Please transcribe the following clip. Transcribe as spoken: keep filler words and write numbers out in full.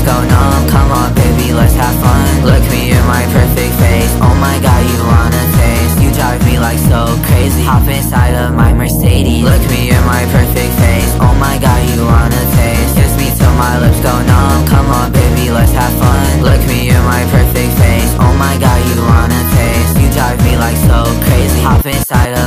go numb. Come on baby, let's have fun. Look me in my perfect face. Oh my god, you wanna taste. You drive me like so crazy. Hop inside of my Mercedes. Look me in my perfect face. Oh my god, you wanna taste. Kiss me till my lips go numb. Come on baby, let's have fun. Look me in my perfect face. Oh my god, you wanna taste. You drive me like so crazy. Hop inside of